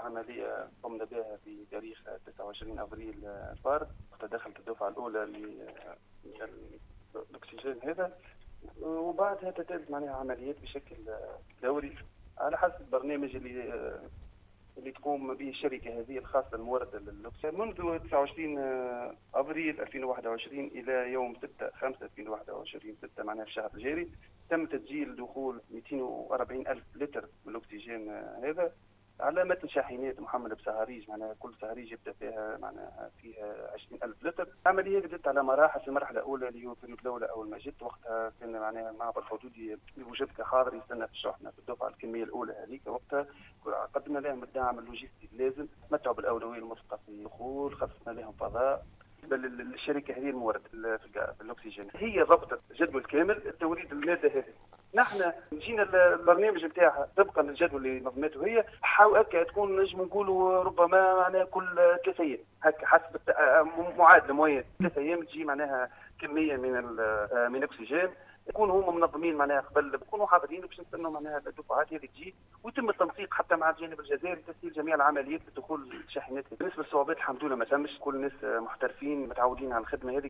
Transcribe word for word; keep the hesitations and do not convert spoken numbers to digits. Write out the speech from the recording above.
عملية قمنا بها في تاريخ تسعة وعشرين أبريل الفارط، وقت دخلت الدفعة الأولى للأكسجين هذا، وبعدها تتابعت معناها عمليات بشكل دوري على حسب البرنامج اللي اللي تقوم به الشركة هذه الخاصة الموردة للأكسجين منذ تسعة وعشرين أبريل ألفين وواحد وعشرين إلى يوم ستة خمسة ألفين وواحد وعشرين ستة معناها الشهر الجاري. تم تسجيل دخول مئتين وأربعين ألف لتر من الأكسجين هذا على متن شاحنات محملة بسهاريج، معناها كل سهاريج يبدا فيها معناها فيها عشرين ألف لتر. العملية بدات على مراحل. في المرحلة الأولى اللي هو في الدولة أول ما جيت وقتها كان معناها المعبر الحدودي وجد كحاضر يستنى في الشحنة في الدفعة الكمية الأولى هذيك. وقتها قدمنا لهم الدعم اللوجستي اللازم، متعوا بالأولوية المسبقة في الدخول، خصصنا لهم فضاء. بالنسبة للشركة هذه المورد في الأكسجين هي ضبطت جدول كامل التوريد المادة هذه. نحن جينا البرنامج نتاعها طبقا للجدول اللي نظمته هي، حاول هكا تكون نجم نقولوا ربما معناها كل ثلاث ايام هكا حسب معادله معينه، ثلاث ايام تجي معناها كميه من من الاكسجين. يكونوا هم منظمين معناها قبل، يكونوا حاضرين باش نستنوا معناها الدفعات هذه تجي، ويتم التنسيق حتى مع الجانب الجزائري تسهيل جميع العمليات لدخول الشاحنات. بالنسبه للصعوبات الحمد لله ما تمش، كل الناس محترفين متعودين على الخدمه هذه.